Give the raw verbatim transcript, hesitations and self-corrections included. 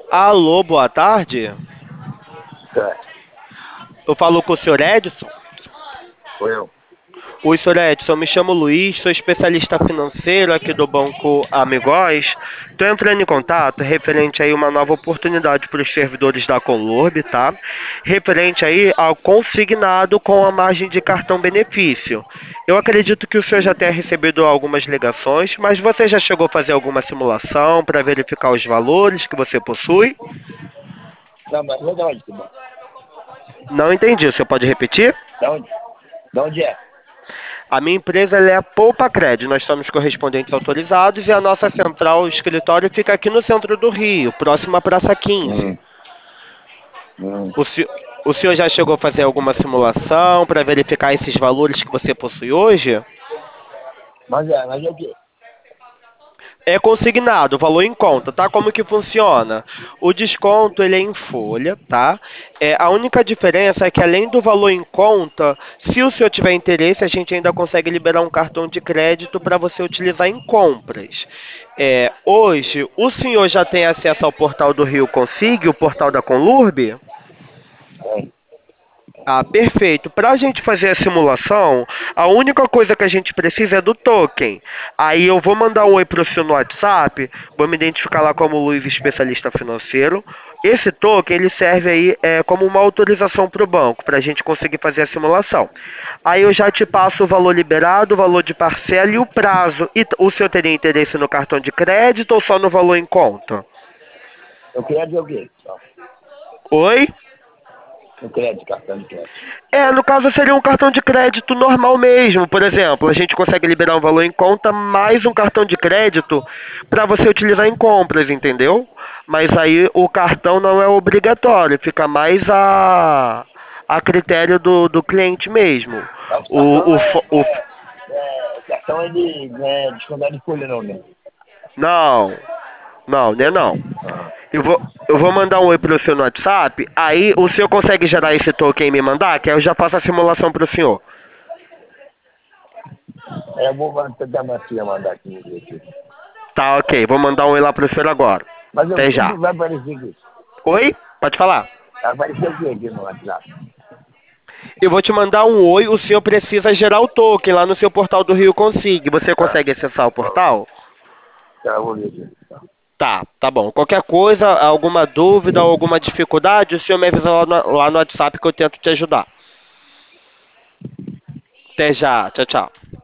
Alô, boa tarde. Certo. Eu falo com o senhor Edson. Sou eu. Oi, senhor Edson, me chamo Luiz, sou especialista financeiro aqui do Banco Amigós. Estou entrando em contato referente aí a uma nova oportunidade para os servidores da Conlurb, tá? Referente aí ao consignado com a margem de cartão benefício. Eu acredito que o senhor já tenha recebido algumas ligações, mas você já chegou a fazer alguma simulação para verificar os valores que você possui? Não, mas não é de onde, que bom? Não entendi, o senhor pode repetir? Da onde? Da onde é? A minha empresa ela é a Poupa Cred. Nós somos correspondentes autorizados e a nossa central, o escritório, fica aqui no centro do Rio, próximo à Praça quinze. Hum, hum. O, se- o senhor já chegou a fazer alguma simulação para verificar esses valores que você possui hoje? Mas é, mas é o quê? É consignado, valor em conta, tá? Como que funciona? O desconto ele é em folha, tá? É, a única diferença é que além do valor em conta, se o senhor tiver interesse, a gente ainda consegue liberar um cartão de crédito para você utilizar em compras. É, hoje, o senhor já tem acesso ao portal do Rio Consigue, o portal da Conlurb? É. Ah, perfeito. Para a gente fazer a simulação, a única coisa que a gente precisa é do token. Aí eu vou mandar um oi para o senhor no WhatsApp, vou me identificar lá como Luiz, especialista financeiro. Esse token ele serve aí é, como uma autorização para o banco, para a gente conseguir fazer a simulação. Aí eu já te passo o valor liberado, o valor de parcela e o prazo. E t- o senhor teria interesse no cartão de crédito ou só no valor em conta? Eu queria dizer o quê? Ó, Oi? no crédito, cartão de crédito. É, no caso seria um cartão de crédito normal mesmo. Por exemplo, a gente consegue liberar um valor em conta mais um cartão de crédito para você utilizar em compras, entendeu? Mas aí o cartão não é obrigatório, fica mais a, a critério do, do cliente mesmo. Mas o cartão O, não o, é, fo- não o, é, é, o cartão ele não é descontado de folha não, né? não, não, né não. Ah, Eu vou, eu vou mandar um oi pro senhor no WhatsApp, aí o senhor consegue gerar esse token e me mandar, que aí eu já faço a simulação pro senhor. é, eu vou man- tentar minha filha mandar aqui no aqui. Tá, ok. Vou mandar um oi lá pro senhor agora. Mas o Até que já. que vai aparecer aqui? Oi? Pode falar. Vai aparecer o quê aqui no WhatsApp? Eu vou te mandar um oi. O senhor precisa gerar o token lá no seu portal do Rio Consigue. Você Ah, consegue acessar o ó, portal? tá, eu vou ver aqui. Tá. Tá, tá bom. Qualquer coisa, alguma dúvida ou alguma dificuldade, o senhor me avisa lá no, lá no WhatsApp que eu tento te ajudar. Até já. Tchau, tchau.